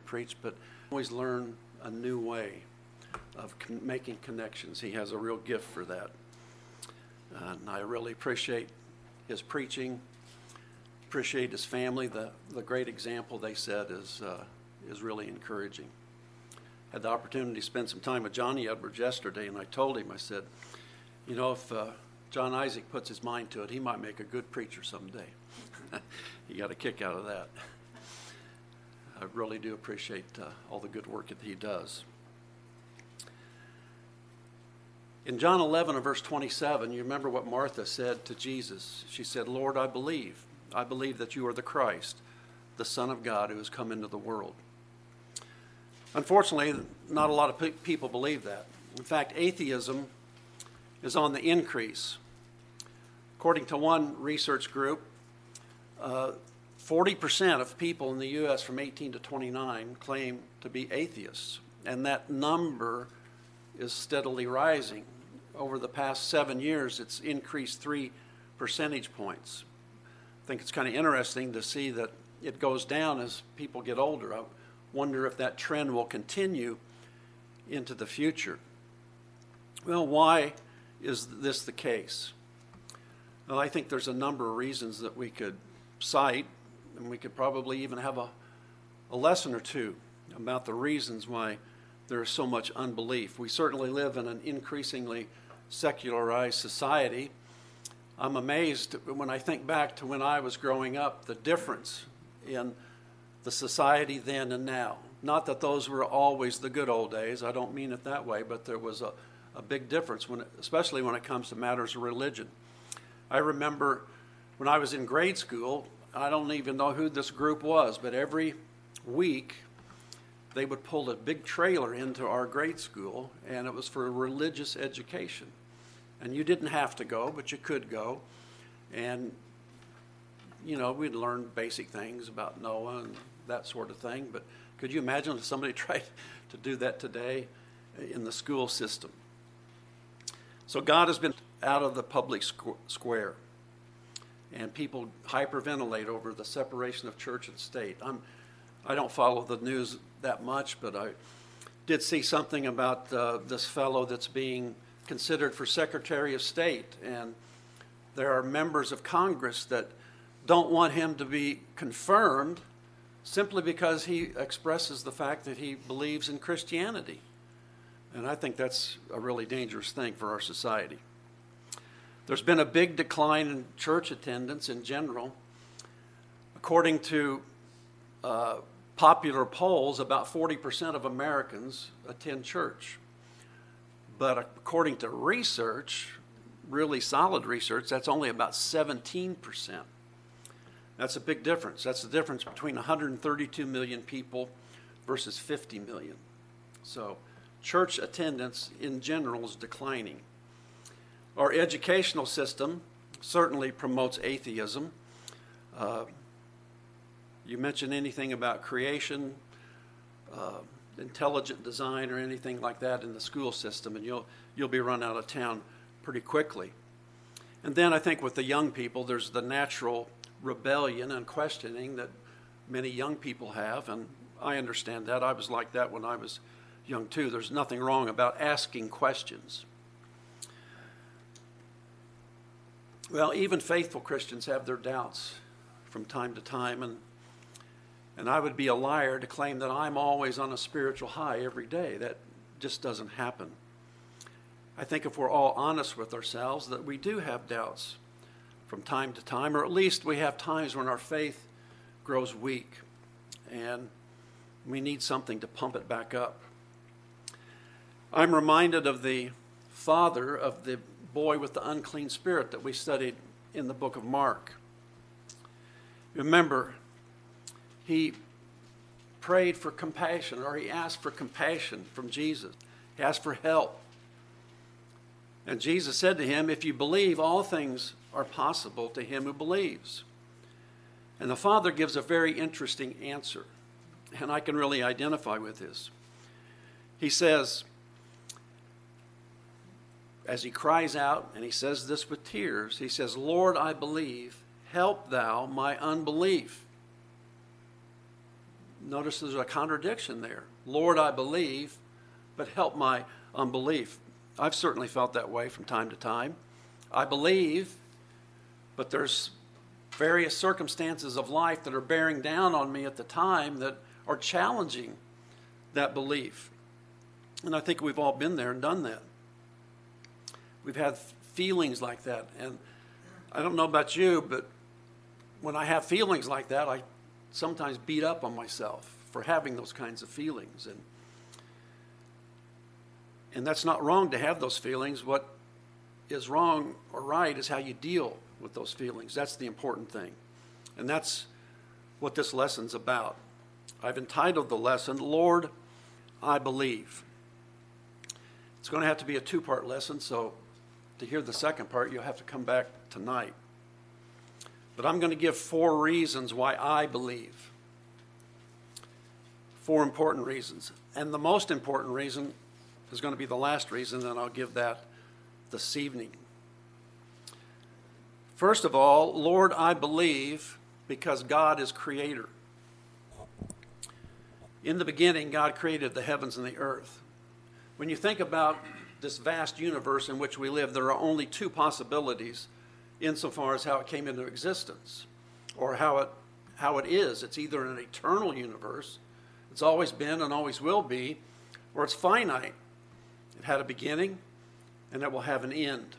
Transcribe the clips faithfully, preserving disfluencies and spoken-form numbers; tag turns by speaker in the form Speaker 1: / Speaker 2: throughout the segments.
Speaker 1: preach, but always learn a new way of con- making connections. He has a real gift for that. And I really appreciate his preaching, appreciate his family. The, the great example they said is, uh, is really encouraging. Had the opportunity to spend some time with Johnny Edwards yesterday, and I told him, I said, you know, if uh, John Isaac puts his mind to it, he might make a good preacher someday. He got a kick out of that. I really do appreciate uh, all the good work that he does. In John eleven and verse twenty-seven, you remember what Martha said to Jesus. She said, Lord, I believe. I believe that you are the Christ, the Son of God who has come into the world. Unfortunately, not a lot of pe- people believe that. In fact, atheism is on the increase. According to one research group, uh, forty percent of people in the U S from eighteen to twenty-nine claim to be atheists, and that number is steadily rising. Over the past seven years, it's increased three percentage points. I think it's kind of interesting to see that it goes down as people get older. I wonder if that trend will continue into the future. Well, why is this the case? Well, I think there's a number of reasons that we could cite, and we could probably even have a, a lesson or two about the reasons why there is so much unbelief. We certainly live in an increasingly secularized society. I'm amazed when I think back to when I was growing up, the difference in the society then and now. Not that those were always the good old days, I don't mean it that way, but there was a, a big difference, when, especially when it comes to matters of religion. I remember when I was in grade school, I don't even know who this group was, but every week they would pull a big trailer into our grade school, and it was for religious education. And you didn't have to go, but you could go. And, you know, we'd learn basic things about Noah and that sort of thing. But could you imagine if somebody tried to do that today in the school system? So God has been out of the public squ- square. And people hyperventilate over the separation of church and state. I'm, I don't follow the news that much, but I did see something about uh, this fellow that's being considered for Secretary of State. And there are members of Congress that don't want him to be confirmed simply because he expresses the fact that he believes in Christianity. And I think that's a really dangerous thing for our society. There's been a big decline in church attendance in general. According to uh, popular polls, about forty percent of Americans attend church. But according to research, really solid research, that's only about seventeen percent. That's a big difference. That's the difference between one hundred thirty-two million people versus fifty million. So church attendance in general is declining. Our educational system certainly promotes atheism. Uh, you mention anything about creation, uh, intelligent design, or anything like that in the school system, and you'll you'll be run out of town pretty quickly. And then I think with the young people, there's the natural rebellion and questioning that many young people have, and I understand that. I was like that when I was young too. There's nothing wrong about asking questions. Well, even faithful Christians have their doubts from time to time, and and I would be a liar to claim that I'm always on a spiritual high every day. That just doesn't happen. I think if we're all honest with ourselves, that we do have doubts from time to time, or at least we have times when our faith grows weak, and we need something to pump it back up. I'm reminded of the father of the boy with the unclean spirit that we studied in the book of Mark. Remember, he prayed for compassion, or he asked for compassion from Jesus. He asked for help. And Jesus said to him, if you believe, all things are possible to him who believes. And the father gives a very interesting answer, and I can really identify with this. He says, as he cries out, and he says this with tears, he says, Lord, I believe, help thou my unbelief. notice there's a contradiction there. Lord, I believe, but help my unbelief. I've certainly felt that way from time to time. I believe, but there's various circumstances of life that are bearing down on me at the time that are challenging that belief. And I think we've all been there and done that. We've had feelings like that. And I don't know about you, but when I have feelings like that, I sometimes beat up on myself for having those kinds of feelings. And and that's not wrong to have those feelings. What is wrong or right is how you deal with those feelings. That's the important thing. And that's what this lesson's about. I've entitled the lesson, Lord, I Believe. It's going to have to be a two-part lesson, so to hear the second part, you'll have to come back tonight. But I'm going to give four reasons why I believe. Four important reasons. And the most important reason is going to be the last reason, and I'll give that this evening. First of all, Lord, I believe because God is creator. In the beginning, God created the heavens and the earth. When you think about this vast universe in which we live, there are only two possibilities insofar as how it came into existence or how it how it is. It's either an eternal universe, it's always been and always will be, or it's finite. It had a beginning and it will have an end.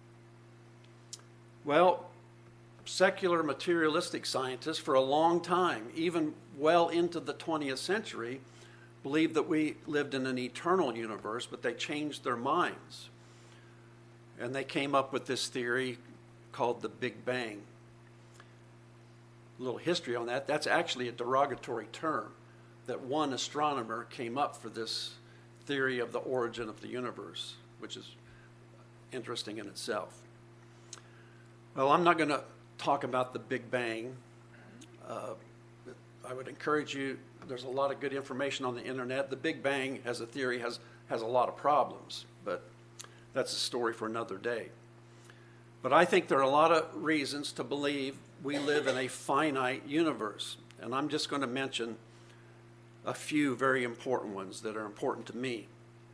Speaker 1: Well, secular materialistic scientists for a long time, even well into the twentieth century, believed that we lived in an eternal universe, but they changed their minds. And they came up with this theory called the Big Bang. A little history on that. That's actually a derogatory term that one astronomer came up for this theory of the origin of the universe, which is interesting in itself. Well, I'm not going to talk about the Big Bang. Uh, I would encourage you, there's a lot of good information on the internet. The Big Bang as a theory has, has a lot of problems, but that's a story for another day. But I think there are a lot of reasons to believe we live in a finite universe. And I'm just going to mention a few very important ones that are important to me.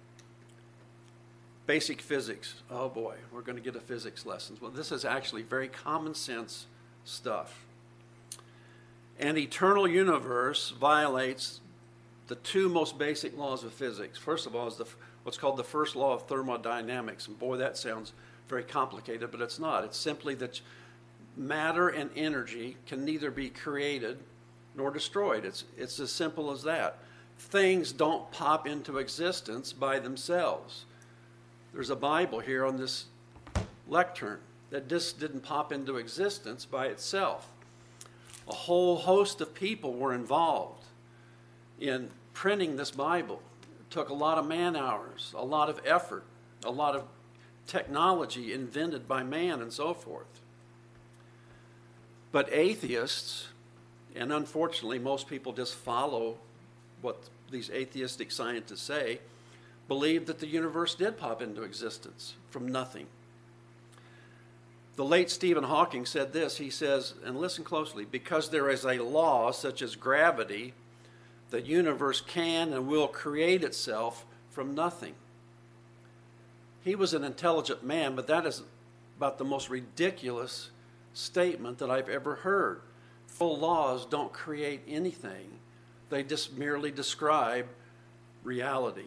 Speaker 1: Basic physics. Oh boy, we're going to get a physics lesson. Well, this is actually very common sense stuff. An eternal universe violates the two most basic laws of physics. First of all is the, what's called the first law of thermodynamics. And boy, that sounds very complicated, but it's not. It's simply that matter and energy can neither be created nor destroyed. It's, it's as simple as that. Things don't pop into existence by themselves. There's a Bible here on this lectern that just didn't pop into existence by itself. A whole host of people were involved in printing this Bible. It took a lot of man hours, a lot of effort, a lot of technology invented by man and so forth. But atheists, and unfortunately most people just follow what these atheistic scientists say, believe that the universe did pop into existence from nothing. The late Stephen Hawking said this. He says, and listen closely, because there is a law such as gravity, the universe can and will create itself from nothing. He was an intelligent man, but that is about the most ridiculous statement that I've ever heard. Full laws don't create anything. They just merely describe reality.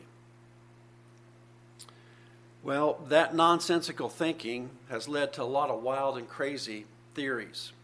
Speaker 1: Well, that nonsensical thinking has led to a lot of wild and crazy theories.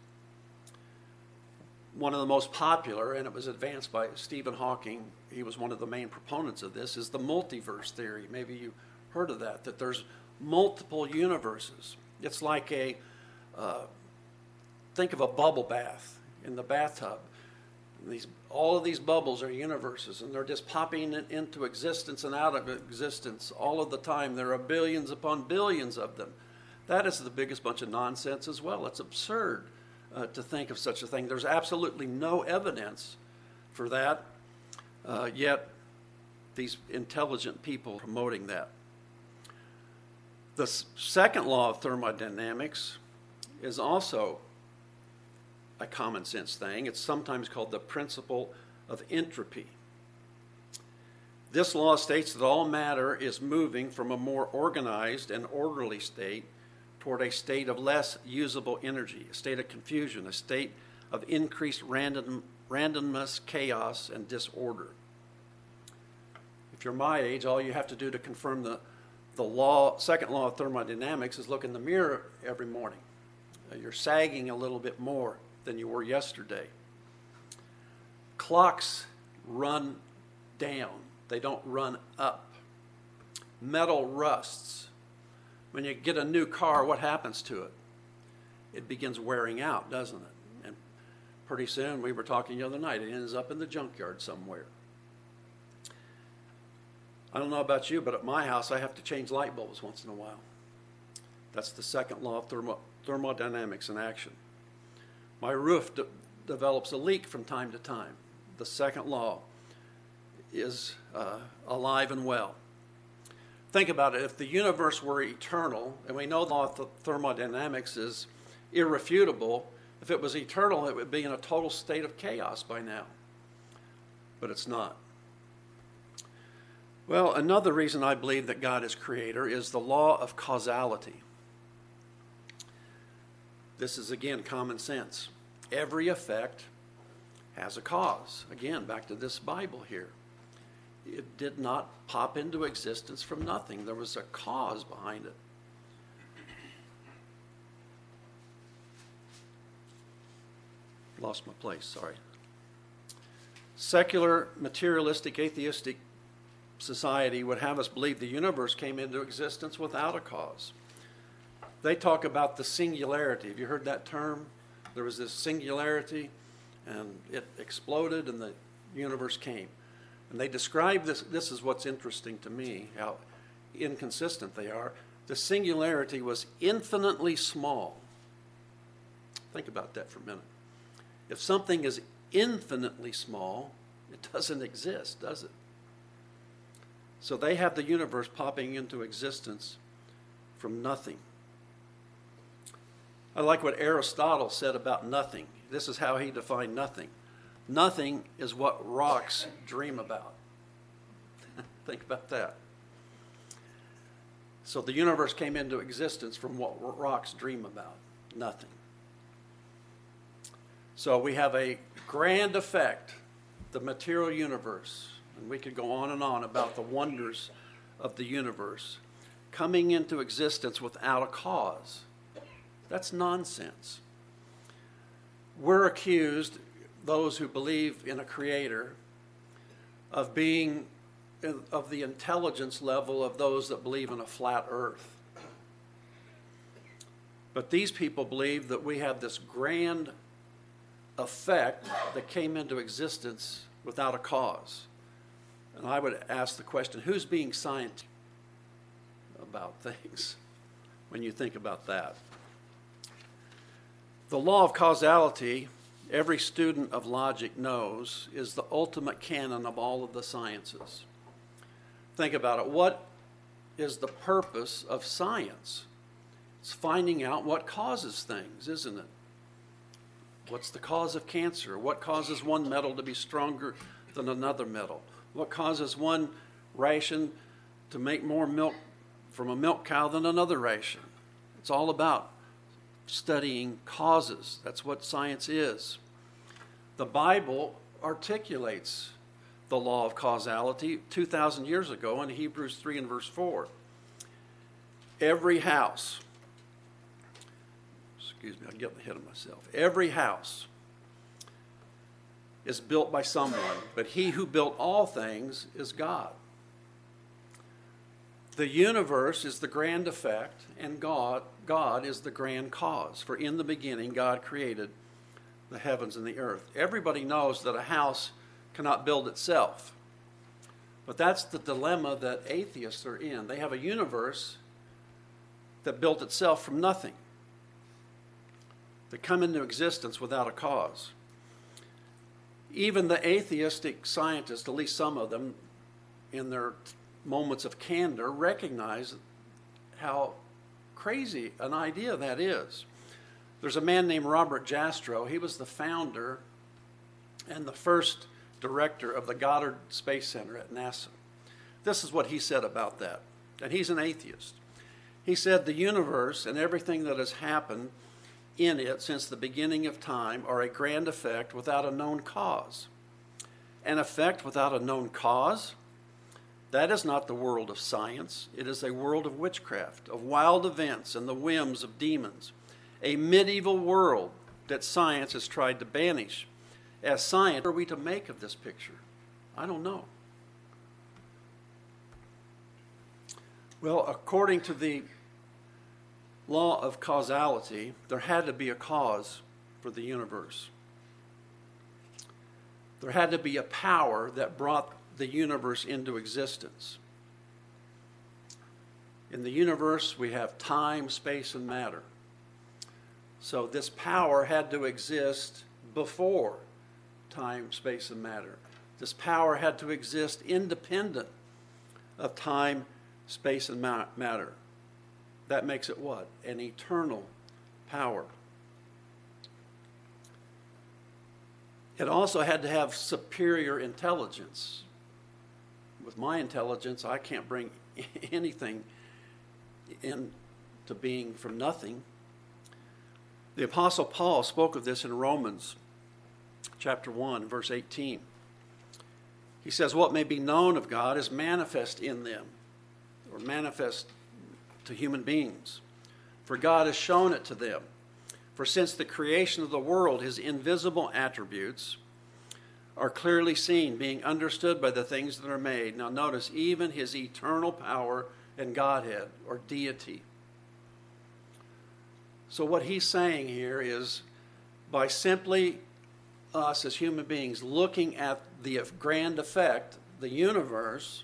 Speaker 1: One of the most popular, and it was advanced by Stephen Hawking, he was one of the main proponents of this, is the multiverse theory. Maybe you heard of that, that there's multiple universes. It's like a, uh, think of a bubble bath in the bathtub. These, all of these bubbles are universes, and they're just popping into existence and out of existence all of the time. There are billions upon billions of them. That is the biggest bunch of nonsense as well. It's absurd uh, to think of such a thing. There's absolutely no evidence for that, uh, yet these intelligent people are promoting that. The s- second law of thermodynamics is also a common sense thing. It's sometimes called the principle of entropy. This law states that all matter is moving from a more organized and orderly state toward a state of less usable energy, a state of confusion, a state of increased random, randomness, chaos, and disorder. If you're my age, all you have to do to confirm the, the law, second law of thermodynamics is look in the mirror every morning. Uh, you're sagging a little bit more than you were yesterday. Clocks run down. They don't run up. Metal rusts. When you get a new car, what happens to it? It begins wearing out, doesn't it? And pretty soon, we were talking the other night, it ends up in the junkyard somewhere. I don't know about you, but at my house, I have to change light bulbs once in a while. That's the second law of thermo thermodynamics in action. My roof de develops a leak from time to time. The second law is uh, alive and well. Think about it. If the universe were eternal, and we know the law of th thermodynamics is irrefutable, if it was eternal, it would be in a total state of chaos by now. But it's not. Well, another reason I believe that God is creator is the law of causality. This is, again, common sense. Every effect has a cause. Again, back to this Bible here. It did not pop into existence from nothing. There was a cause behind it. Lost my place, sorry. Secular, materialistic, atheistic society would have us believe the universe came into existence without a cause. They talk about the singularity. Have you heard that term? There was this singularity, and it exploded, and the universe came. And they describe this, this is what's interesting to me, how inconsistent they are. The singularity was infinitely small. Think about that for a minute. If something is infinitely small, it doesn't exist, does it? So they have the universe popping into existence from nothing. I like what Aristotle said about nothing. This is how he defined nothing. Nothing is what rocks dream about. Think about that. So the universe came into existence from what rocks dream about. Nothing. So we have a grand effect, the material universe, and we could go on and on about the wonders of the universe coming into existence without a cause. That's nonsense. We're accused, those who believe in a creator, of being of the intelligence level of those that believe in a flat earth. But these people believe that we have this grand effect that came into existence without a cause. And I would ask the question, who's being scientific about things when you think about that? The law of causality, every student of logic knows, is the ultimate canon of all of the sciences. Think about it. What is the purpose of science? It's finding out what causes things, isn't it? What's the cause of cancer? What causes one metal to be stronger than another metal? What causes one ration to make more milk from a milk cow than another ration? It's all about studying causes. That's what science is. The Bible articulates the law of causality two thousand years ago in Hebrews three and verse four. Every house, excuse me, I'm getting ahead of myself. Every house is built by someone, but he who built all things is God. The universe is the grand effect, and God, God is the grand cause. For in the beginning, God created the heavens and the earth. Everybody knows that a house cannot build itself. But that's the dilemma that atheists are in. They have a universe that built itself from nothing, that come into existence without a cause. Even the atheistic scientists, at least some of them, in their moments of candor, recognize how crazy an idea that is. There's a man named Robert Jastrow. He was the founder and the first director of the Goddard Space Center at NASA. This is what he said about that, and he's an atheist. He said, the universe and everything that has happened in it since the beginning of time are a grand effect without a known cause. An effect without a known cause? That is not the world of science. It is a world of witchcraft, of wild events and the whims of demons, a medieval world that science has tried to banish. As science, what are we to make of this picture? I don't know. Well, according to the law of causality, there had to be a cause for the universe. There had to be a power that brought the universe into existence. In the universe, we have time, space, and matter. So this power had to exist before time, space, and matter. This power had to exist independent of time, space, and ma- matter. That makes it what? An eternal power. It also had to have superior intelligence. With my intelligence, I can't bring anything into being from nothing. The Apostle Paul spoke of this in Romans chapter one, verse eighteen. He says, what may be known of God is manifest in them, or manifest to human beings. For God has shown it to them. For since the creation of the world, his invisible attributes are clearly seen, being understood by the things that are made. Now notice, even his eternal power and Godhead, or deity. So what he's saying here is, by simply us as human beings looking at the grand effect, the universe,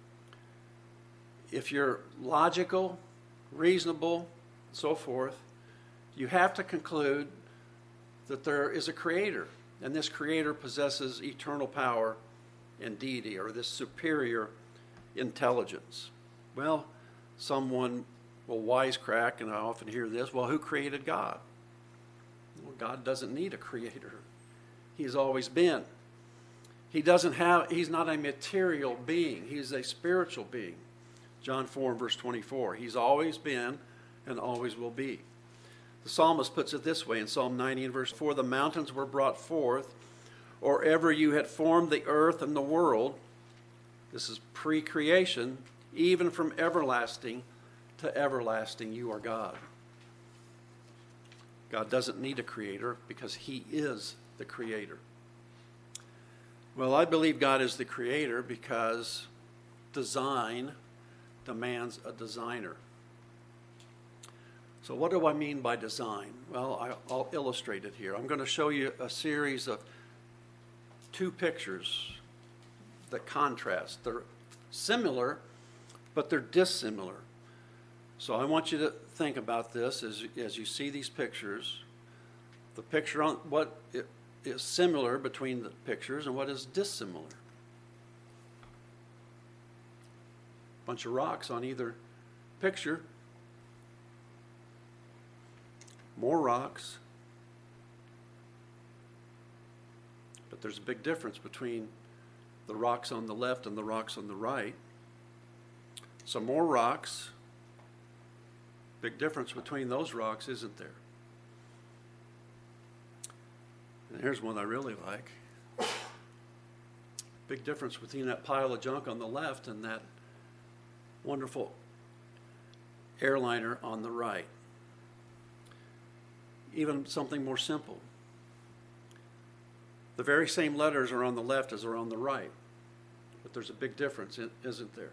Speaker 1: if you're logical, reasonable, and so forth, you have to conclude that there is a creator, and this creator possesses eternal power and deity, or this superior intelligence. Well, someone will wisecrack, and I often hear this, well, who created God? Well, God doesn't need a creator. He's always been. He doesn't have, he's not a material being. He's a spiritual being. John four and verse twenty-four. He's always been and always will be. The psalmist puts it this way in Psalm ninety and verse four, the mountains were brought forth, or ever you had formed the earth and the world. This is pre-creation, even from everlasting to everlasting, you are God. God doesn't need a creator because he is the creator. Well, I believe God is the creator because design demands a designer. So what do I mean by design? Well, I'll illustrate it here. I'm going to show you a series of two pictures that contrast. They're similar, but they're dissimilar. So I want you to think about this as, as you see these pictures. The picture on what is similar between the pictures and what is dissimilar. Bunch of rocks on either picture. More rocks. But there's a big difference between the rocks on the left and the rocks on the right. Some more rocks. Big difference between those rocks, isn't there? And here's one I really like. Big difference between that pile of junk on the left and that wonderful airliner on the right. Even something more simple. The very same letters are on the left as are on the right, but there's a big difference, isn't there?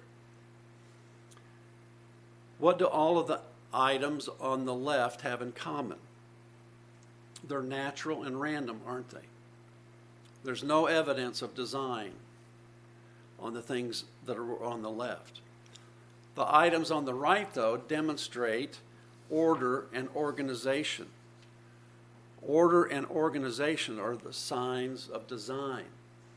Speaker 1: What do all of the items on the left have in common? They're natural and random, aren't they? There's no evidence of design on the things that are on the left. The items on the right, though, demonstrate order and organization. Order and organization are the signs of design.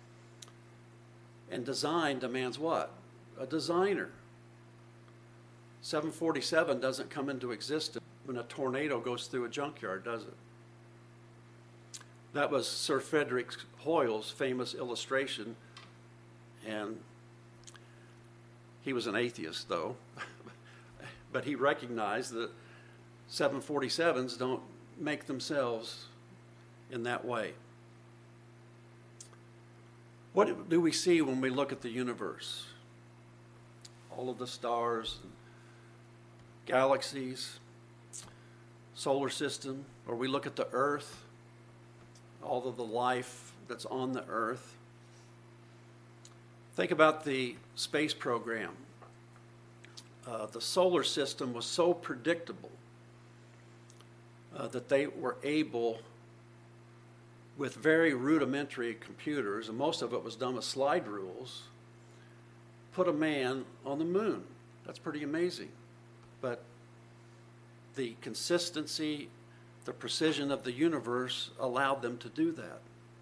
Speaker 1: And design demands what? A designer. seven forty-seven doesn't come into existence when a tornado goes through a junkyard, does it? That was Sir Frederick Hoyle's famous illustration, and he was an atheist, though. But he recognized that seven forty-sevens don't make themselves in that way. What do we see when we look at the universe? All of the stars, galaxies, solar system, or we look at the earth, all of the life that's on the earth. Think about the space program. Uh, the solar system was so predictable uh, that they were able, with very rudimentary computers, and most of it was done with slide rules, put a man on the moon. That's pretty amazing. But the consistency, the precision of the universe allowed them to do that.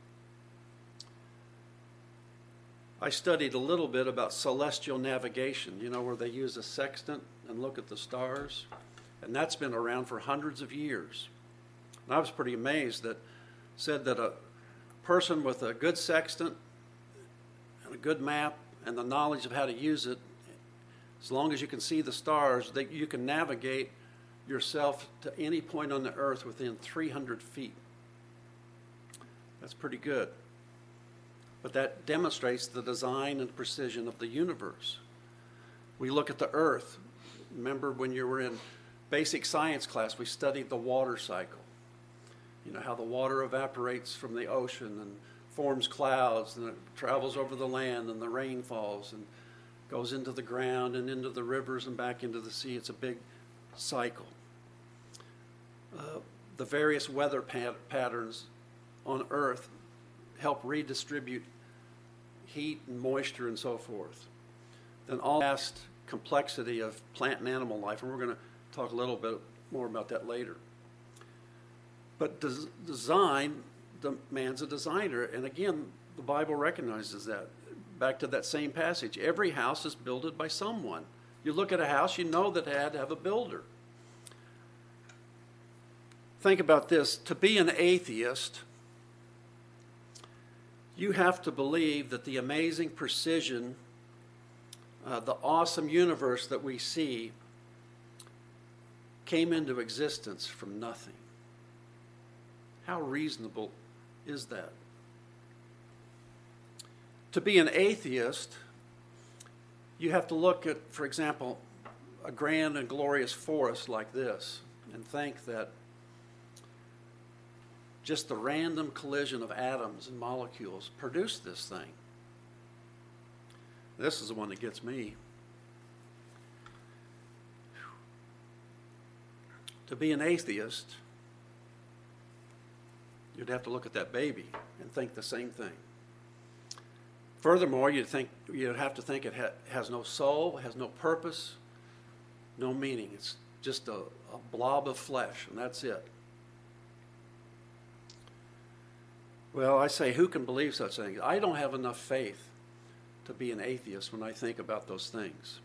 Speaker 1: I studied a little bit about celestial navigation, you know, where they use a sextant and look at the stars. And that's been around for hundreds of years. And I was pretty amazed that said that a person with a good sextant and a good map and the knowledge of how to use it, as long as you can see the stars, that you can navigate yourself to any point on the earth within three hundred feet. That's pretty good. But that demonstrates the design and precision of the universe. We look at the earth. Remember when you were in basic science class, we studied the water cycle. You know, how the water evaporates from the ocean and forms clouds, and it travels over the land, and the rain falls and goes into the ground and into the rivers and back into the sea. It's a big cycle. Uh, the various weather pat- patterns on Earth help redistribute heat and moisture and so forth. Then all the vast complexity of plant and animal life, and we're going to talk a little bit more about that later. But des- design, the man's a designer, and again, the Bible recognizes that. Back to that same passage, every house is builded by someone. You look at a house, you know that it had to have a builder. Think about this. To be an atheist, you have to believe that the amazing precision, uh, the awesome universe that we see came into existence from nothing. How reasonable is that? To be an atheist, you have to look at, for example, a grand and glorious forest like this and think that just the random collision of atoms and molecules produced this thing. This is the one that gets me. To be an atheist, you'd have to look at that baby and think the same thing. Furthermore, you'd think you'd have to think it ha- has no soul, has no purpose, no meaning. It's just a, a blob of flesh, and that's it. Well, I say, who can believe such things? I don't have enough faith to be an atheist when I think about those things.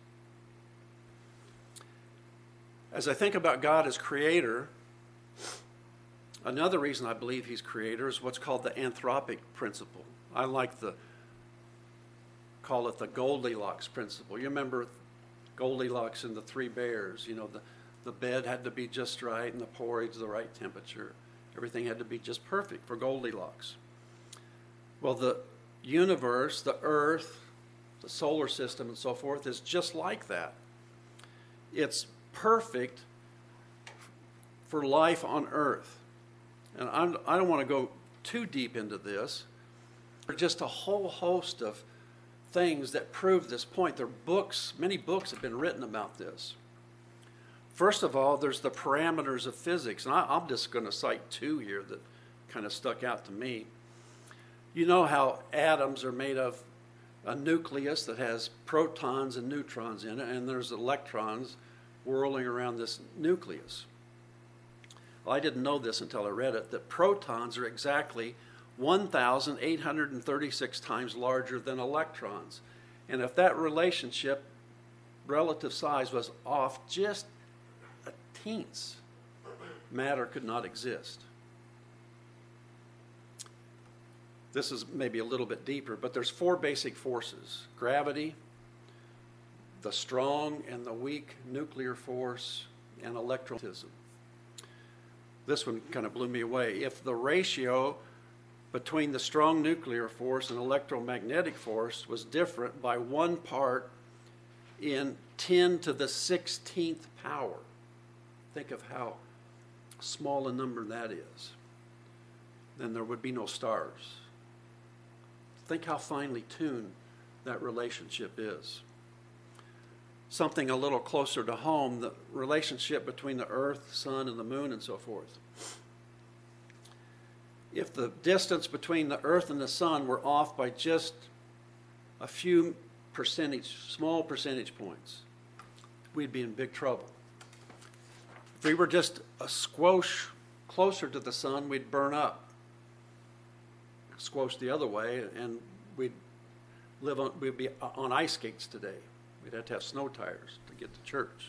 Speaker 1: As I think about God as creator, another reason I believe he's creator is what's called the anthropic principle. I like the, call it the Goldilocks principle. You remember Goldilocks and the Three Bears, you know, the, the bed had to be just right and the porridge the right temperature. Everything had to be just perfect for Goldilocks. Well, the universe, the earth, the solar system and so forth is just like that. It's perfect for life on earth. And I'm, I don't want to go too deep into this. There's just a whole host of things that prove this point. There are books, many books have been written about this. First of all, there's the parameters of physics. And I, I'm just going to cite two here that kind of stuck out to me. You know how atoms are made of a nucleus that has protons and neutrons in it, and there's electrons whirling around this nucleus. Well, I didn't know this until I read it, that protons are exactly one thousand eight hundred thirty-six times larger than electrons. And if that relationship, relative size, was off just a teens, matter could not exist. This is maybe a little bit deeper, but there's four basic forces: gravity, the strong and the weak nuclear force, and electromagnetism. This one kind of blew me away. If the ratio between the strong nuclear force and electromagnetic force was different by one part in ten to the sixteenth power, think of how small a number that is, then there would be no stars. Think how finely tuned that relationship is. Something a little closer to home, the relationship between the earth, sun, and the moon, and so forth. If the distance between the earth and the sun were off by just a few percentage, small percentage points, we'd be in big trouble. If we were just a squash closer to the sun, we'd burn up. Squash the other way, and we'd live on, we'd be on ice skates today. We'd have to have snow tires to get to church.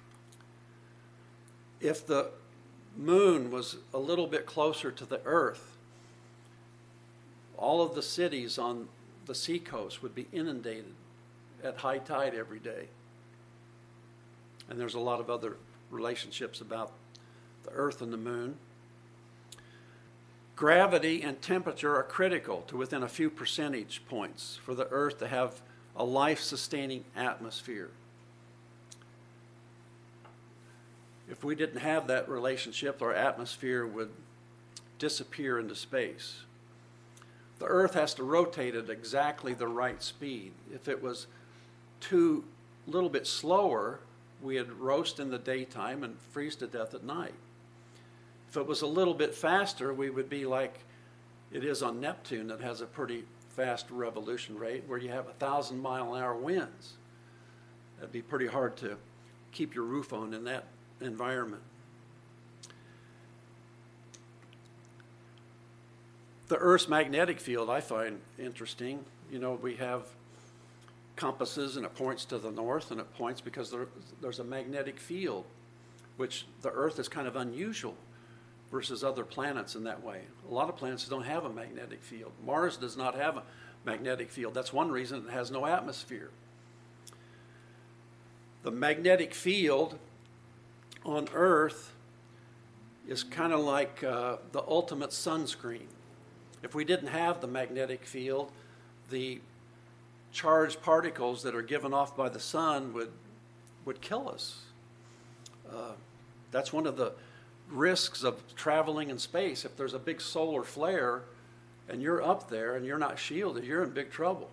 Speaker 1: If the moon was a little bit closer to the earth, all of the cities on the seacoast would be inundated at high tide every day. And there's a lot of other relationships about the earth and the moon. Gravity and temperature are critical to within a few percentage points for the earth to have a life-sustaining atmosphere. If we didn't have that relationship, our atmosphere would disappear into space. The earth has to rotate at exactly the right speed. If it was too little bit slower, we'd roast in the daytime and freeze to death at night. If it was a little bit faster, we would be like it is on Neptune, that has a pretty fast revolution rate where you have a thousand mile an hour winds. That'd be pretty hard to keep your roof on in that environment. The Earth's magnetic field I find interesting. You know, we have compasses and it points to the north, and it points because there, there's a magnetic field, which the Earth is kind of unusual versus other planets in that way. A lot of planets don't have a magnetic field. Mars does not have a magnetic field. That's one reason it has no atmosphere. The magnetic field on Earth is kind of like uh, the ultimate sunscreen. If we didn't have the magnetic field, the charged particles that are given off by the sun would would kill us. Uh, that's one of the risks of traveling in space. If there's a big solar flare and you're up there and you're not shielded, you're in big trouble.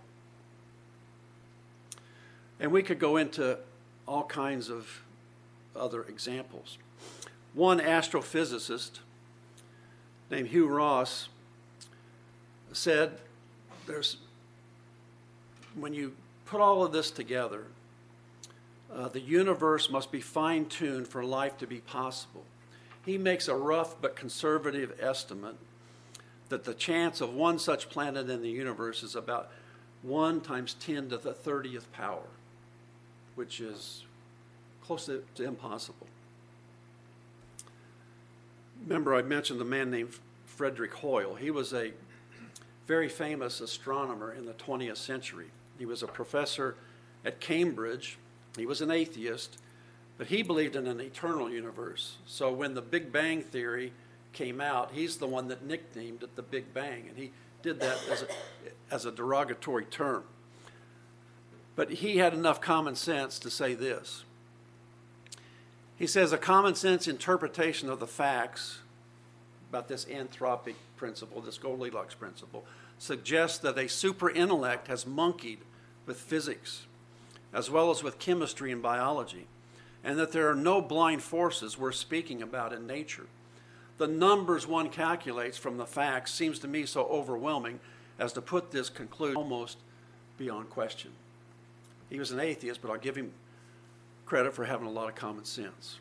Speaker 1: And we could go into all kinds of other examples. One astrophysicist named Hugh Ross said, there's, when you put all of this together, uh, the universe must be fine-tuned for life to be possible. He makes a rough but conservative estimate that the chance of one such planet in the universe is about one times ten to the thirtieth power, which is close to, to impossible. Remember, I mentioned a man named Frederick Hoyle. He was a very famous astronomer in the twentieth century. He was a professor at Cambridge. He was an atheist, but he believed in an eternal universe. So when the Big Bang Theory came out, he's the one that nicknamed it the Big Bang, and he did that as a, as a derogatory term. But he had enough common sense to say this. He says a common sense interpretation of the facts about this anthropic principle, this Goldilocks principle, suggests that a super intellect has monkeyed with physics as well as with chemistry and biology, and that there are no blind forces worth speaking about in nature. The numbers one calculates from the facts seems to me so overwhelming as to put this conclusion almost beyond question. He was an atheist, but I'll give him credit for having a lot of common sense.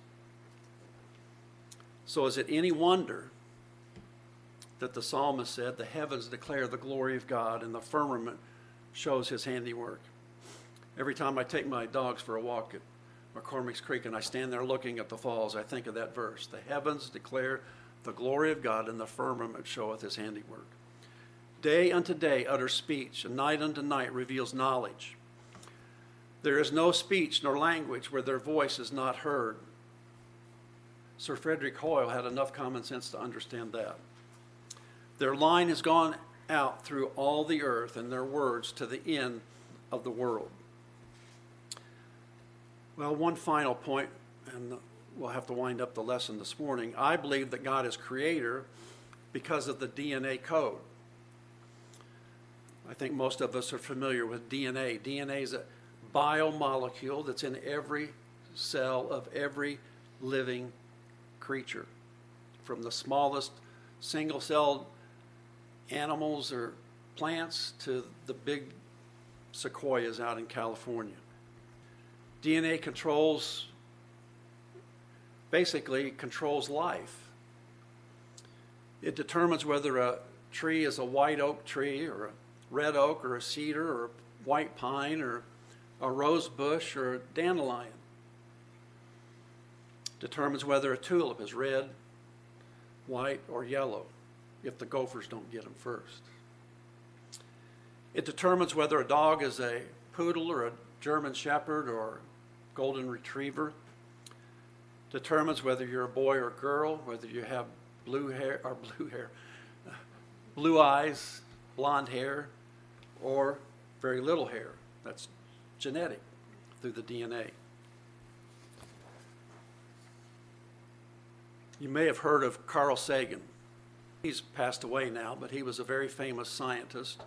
Speaker 1: So is it any wonder that the psalmist said, the heavens declare the glory of God and the firmament shows his handiwork? Every time I take my dogs for a walk at McCormick's Creek and I stand there looking at the falls, I think of that verse. The heavens declare the glory of God and the firmament showeth his handiwork. day unto day utters speech, and night unto night reveals knowledge. There is no speech nor language where their voice is not heard. Sir Frederick Hoyle had enough common sense to understand that. Their line has gone out through all the earth, and their words to the end of the world. Well, one final point, and we'll have to wind up the lesson this morning. I believe that God is creator because of the D N A code. I think most of us are familiar with D N A. D N A is a biomolecule that's in every cell of every living creature, from the smallest single-celled animals or plants to the big sequoias out in California. D N A controls, basically controls life. It determines whether a tree is a white oak tree or a red oak or a cedar or a white pine or a rose bush or a dandelion. Determines whether a tulip is red, white, or yellow, if the gophers don't get them first. It determines whether a dog is a poodle or a German shepherd or golden retriever. Determines whether you're a boy or a girl, whether you have blue hair or blue hair, blue eyes, blonde hair, or very little hair. That's genetic through the D N A. You may have heard of Carl Sagan. He's passed away now, but he was a very famous scientist.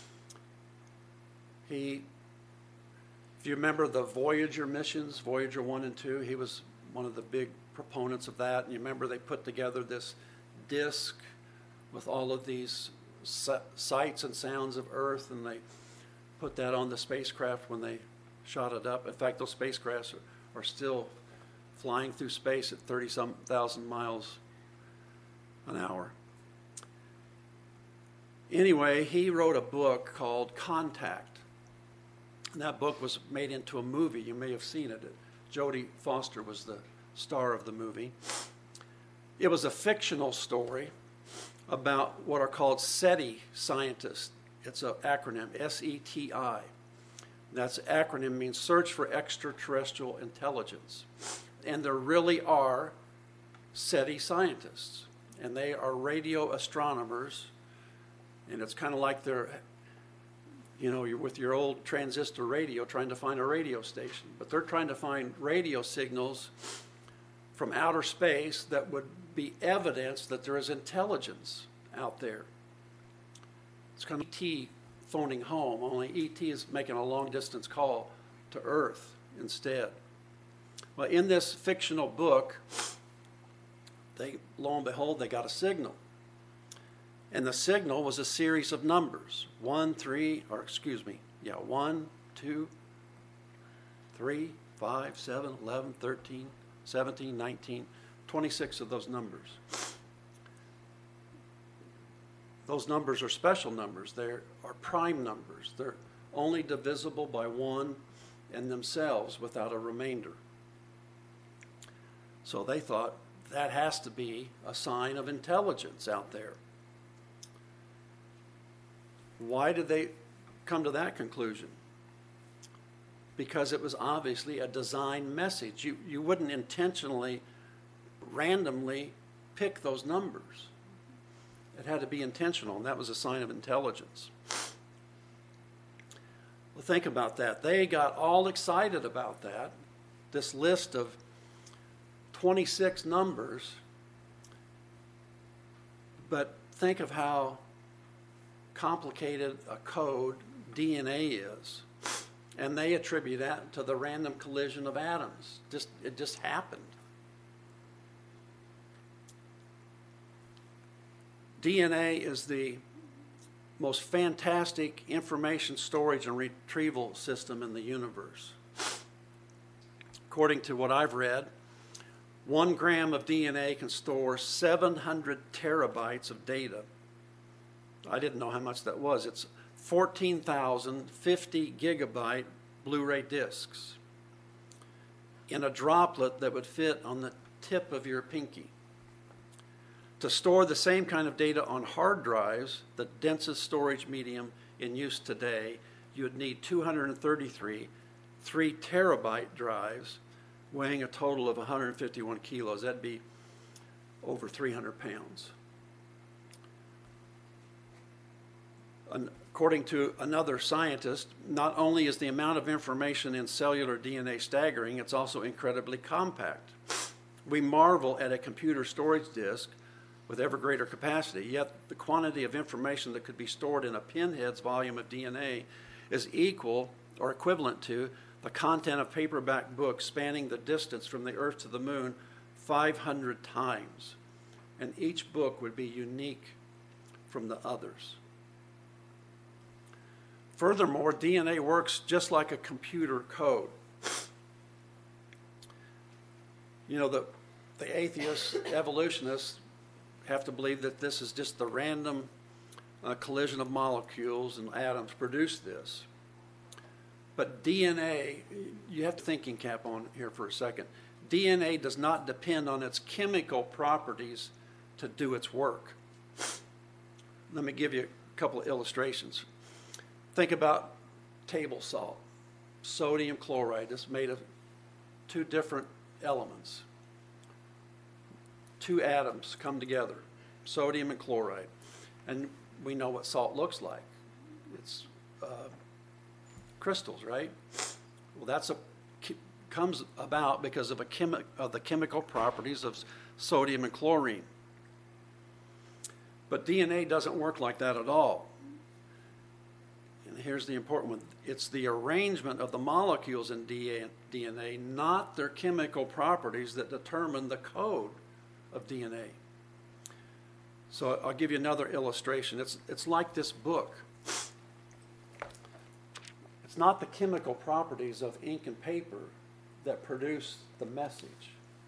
Speaker 1: He, if you remember the Voyager missions, Voyager one and two, he was one of the big proponents of that. And you remember they put together this disc with all of these sights and sounds of Earth, and they put that on the spacecraft when they shot it up. In fact, those spacecrafts are, are still flying through space at thirty some thousand miles an hour. Anyway, he wrote a book called Contact. And that book was made into a movie. You may have seen it. Jodie Foster was the star of the movie. It was a fictional story about what are called SETI scientists. It's an acronym, S E T I. That's acronym means Search for Extraterrestrial Intelligence. And there really are SETI scientists. And they are radio astronomers. And it's kind of like they're, you know, you're with your old transistor radio trying to find a radio station. But they're trying to find radio signals from outer space that would be evidence that there is intelligence out there. It's kind of E T phoning home, only E T is making a long-distance call to Earth instead. Well, in this fictional book, they, lo and behold, they got a signal. And the signal was a series of numbers. One, three, or excuse me, yeah, one, two, three, five, seven, eleven, thirteen, seventeen, nineteen, twenty-six of those numbers. Those numbers are special numbers. They are prime numbers. They're only divisible by one and themselves without a remainder. So they thought that has to be a sign of intelligence out there. Why did they come to that conclusion? Because it was obviously a design message. You, you wouldn't intentionally, randomly pick those numbers. It had to be intentional, and that was a sign of intelligence. Well, think about that. They got all excited about that, this list of twenty-six numbers, but think of how complicated a code D N A is. And they attribute that to the random collision of atoms. Just, it just happened. D N A is the most fantastic information storage and retrieval system in the universe. According to what I've read, one gram of D N A can store seven hundred terabytes of data. I didn't know how much that was. It's fourteen thousand fifty gigabyte Blu-ray discs in a droplet that would fit on the tip of your pinky. To store the same kind of data on hard drives, the densest storage medium in use today, you would need two hundred thirty-three three terabyte drives weighing a total of one hundred fifty-one kilos. That'd be over three hundred pounds. According to another scientist, not only is the amount of information in cellular D N A staggering, it's also incredibly compact. We marvel at a computer storage disk with ever greater capacity, yet the quantity of information that could be stored in a pinhead's volume of D N A is equal or equivalent to the content of paperback books spanning the distance from the Earth to the Moon five hundred times. And each book would be unique from the others. Furthermore, D N A works just like a computer code. You know, the, the atheists, evolutionists, have to believe that this is just the random uh, collision of molecules and atoms produce this. But D N A, you have to thinking cap on here for a second. D N A does not depend on its chemical properties to do its work. Let me give you a couple of illustrations. Think about table salt, sodium chloride. It's made of two different elements. Two atoms come together, sodium and chloride. And we know what salt looks like. It's uh, crystals, right? Well, that's a comes about because of a chemi- of the chemical properties of sodium and chlorine. But D N A doesn't work like that at all. And here's the important one. It's the arrangement of the molecules in D N A, not their chemical properties, that determine the code of D N A. So I'll give you another illustration. It's, it's like this book. It's not the chemical properties of ink and paper that produce the message,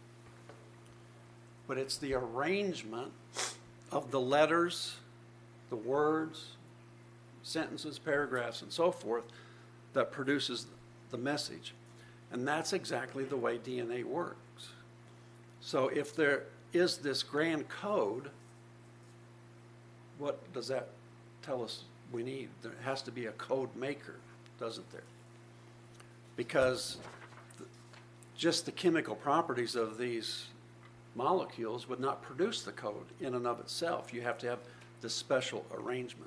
Speaker 1: but it's the arrangement of the letters, the words, sentences, paragraphs, and so forth that produces the message. And that's exactly the way D N A works. So if there is this grand code, what does that tell us we need? There has to be a code maker, doesn't there? Because the, just the chemical properties of these molecules would not produce the code in and of itself. You have to have this special arrangement.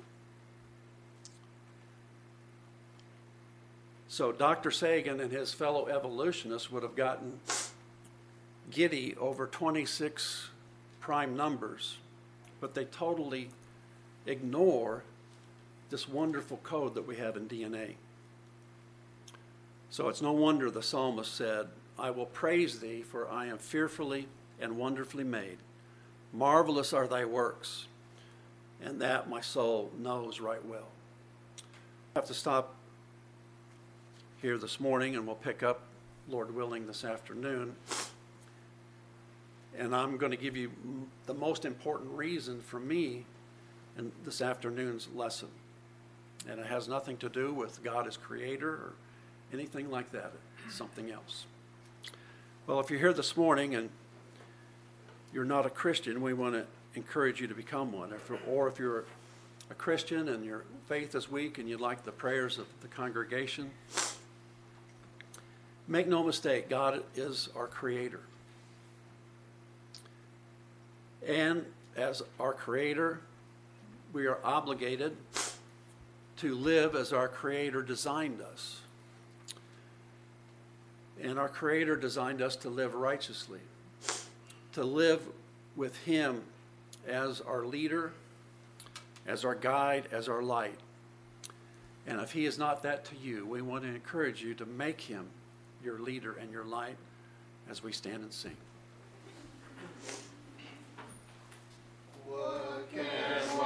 Speaker 1: So Doctor Sagan and his fellow evolutionists would have gotten giddy over twenty-six prime numbers, but they totally ignore this wonderful code that we have in D N A. So it's no wonder the psalmist said, I will praise thee, for I am fearfully and wonderfully made. Marvelous are thy works, and that my soul knows right well. I have to stop here this morning, and we'll pick up, Lord willing, this afternoon. And I'm going to give you the most important reason for me in this afternoon's lesson. And it has nothing to do with God as creator or anything like that. It's something else. Well, if you're here this morning and you're not a Christian, we want to encourage you to become one. If, or if you're a Christian and your faith is weak and you'd like the prayers of the congregation, make no mistake, God is our creator. And as our creator, we are obligated to live as our creator designed us. And our creator designed us to live righteously, to live with him as our leader, as our guide, as our light. And if he is not that to you, we want to encourage you to make him your leader and your light as we stand and sing.
Speaker 2: What can